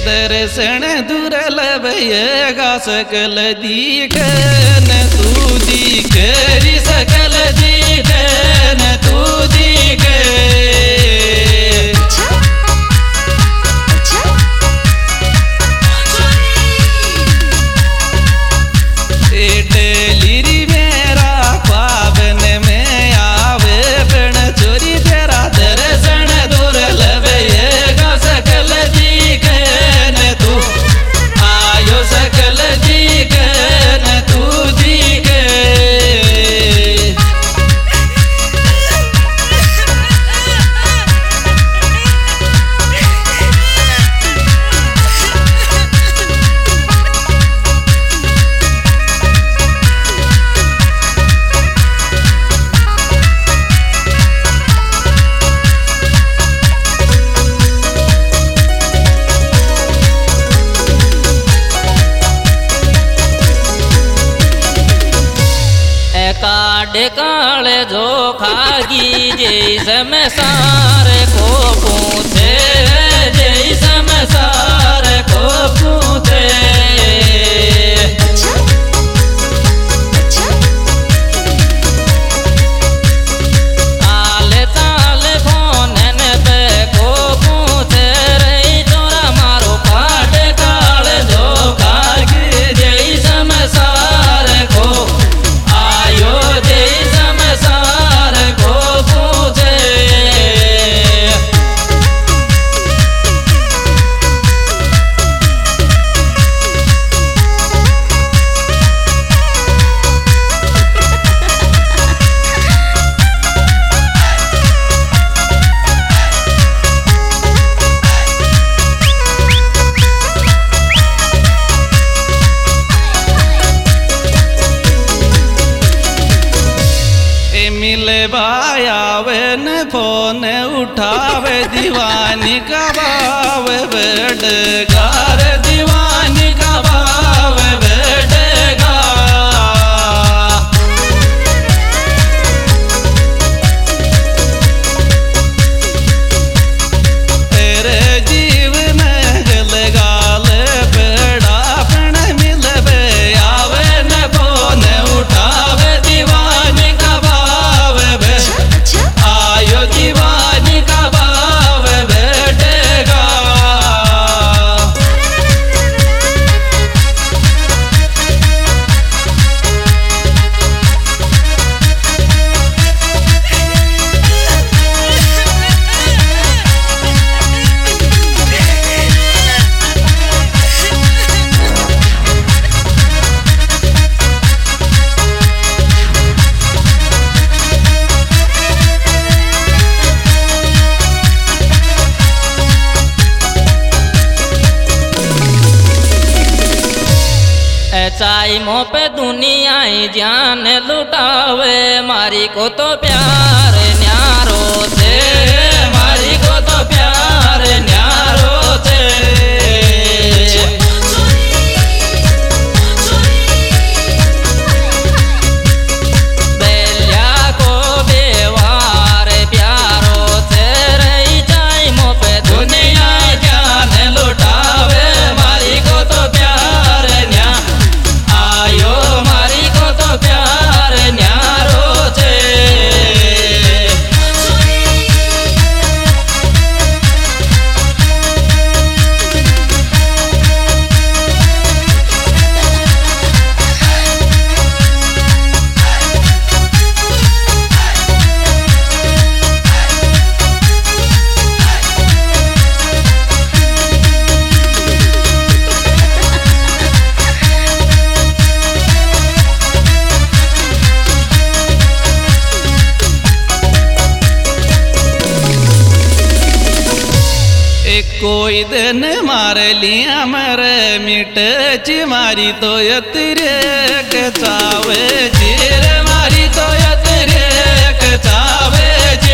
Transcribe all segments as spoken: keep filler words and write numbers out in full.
दर्शन दुर्लभ येगा सकल दीखन तू दीखरी सकल दीखन तू दीख डेली मेरा पावन में आवे बण चोरी तेरा दर्शन दुर्लभ येगा सकल दीखन तू आयो सकल दीखन तू दीख काढ़े काले जो खागी जैसे में सारे को पूछे जैसे में सारे को पूछे आले ताले फोन पे को पूछे रे चोरा मारो काढ़े काले जो खागी जैसे में सारे को आयो जैसे में सारे को पूछे मिले भायावे न फोन उठावे दीवानी का भाव बेडगार दीवानी का भाव बेडगा तेरे जीव में गलगाल पेड़ा पण मिलवे आवे न फोन उठावे दीवानी का आयो दीवानी का भाव बैठेगा चाई मोह पे दुनिया ही जान लुटावे मारी को तो प्यार न्यारो से मारी को तो प्यार न्यारो से बेलिया को बेवार प्यारो से रही चाई मोह पे दुनिया जान लुटावे मारी को तो प्यार न्या आयो मारी को तो प्यार न्यारो से कोई दिन मार लिया मर मिट ची मारी तो यतरे के चावे चिर मारी तो यतरे के चावे जी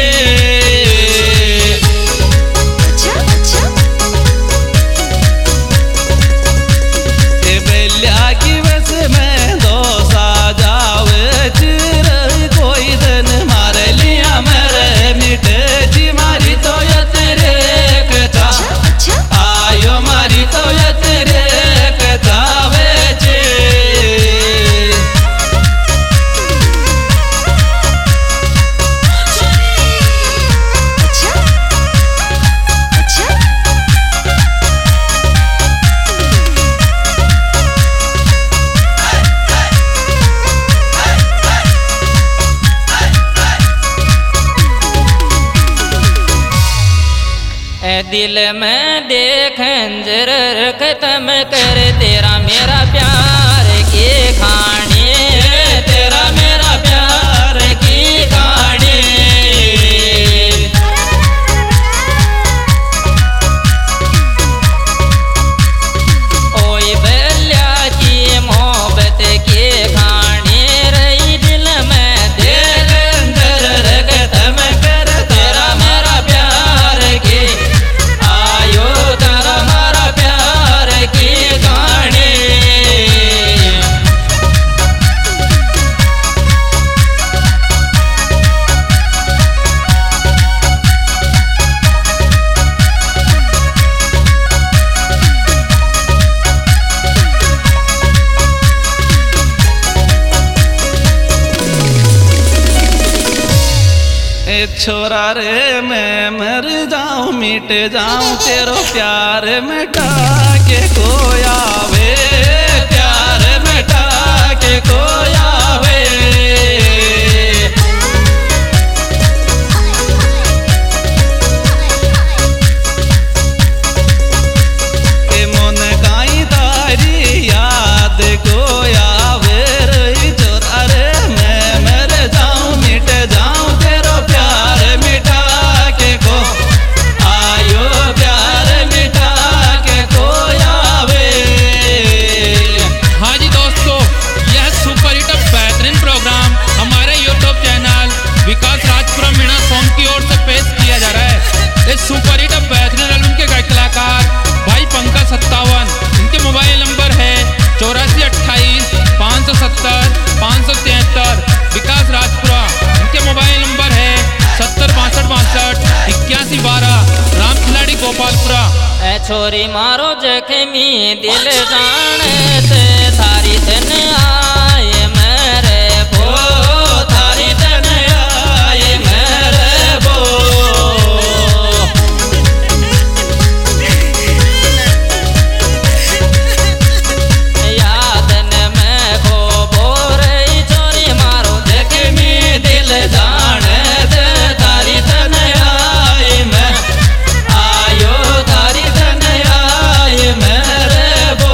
बेलिया की बस में दो सा जावे चिर कोई दिन मार लिया मर मिट ची मारी तो यतरे के आयो मारी तो दिल में देखन जर खत्म कर तेरा मेरा प्यार की कहानी, तेरा मेरा प्यार की कहानी। ओए बल्ला की मोहब्बत की कहानी रही दिल में देखन जर खत्म कर तेरा मेरा प्यार की, आयो तेरा मेरा प्यार की कहानी। ए छोरा रे मैं मर जाऊं मिट जाऊं तेरो प्यार मिटा के कोई आवे, प्यार मिटा के कोई आवे। ए मन काई तारी याद कोई आवे रे छोरा रे मैं मर जाऊं मिट जाऊं तेरो प्यार मिटा के को आयो, प्यार मिटा के कोई आवे। हाँ जी दोस्तों, यह सुपर हिट बेहतरीन प्रोग्राम हमारे YouTube channel Vikas Rajpura Meena song की ओर से पेश किया जा रहा है। इस सुपर हिट बेहतरीन एल्बम के गायक कलाकार भाई पंकज सत्तावन, इनके मोबाइल नंबर है चौरासी अट्ठाईस पाँच सौ सत्तर पाँच सौ तिहत्तर। विकास राजपुरा, इनके मोबाइल नंबर है सत्तर बासठ बासठ इक्यासी बारह। राम खिलाड़ी गोपालपुरा। ए छोरी मारो जख्मी दिल जानते थारी तन आए मेरे बो, थारी तन आए मेरे बो। यादन में खो बोरे छोरी मारो जख्मी दिल जानते थारी तन आए मैं, आयो थारी तन आए मेरे बो।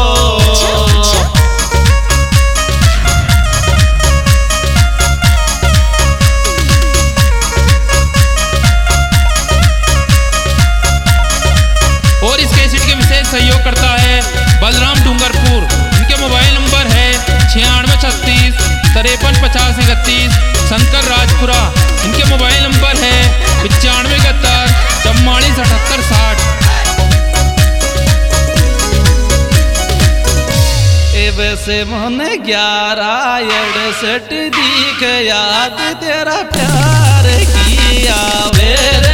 और इस कैसेट के विशेष सहयोग करता है बलराम डूंगरपुर, इनके मोबाइल नंबर है छियानवे छत्तीस तिरपन पचास इकतीस। शंकर राजपुरा, इनके मोबाइल नंबर है पचानवे इकहत्तर चौवालीस अठहत्तर साठ। ए वैसे मन ग्यारह अड़सठ दिख याद तेरा प्यार की आवे रे।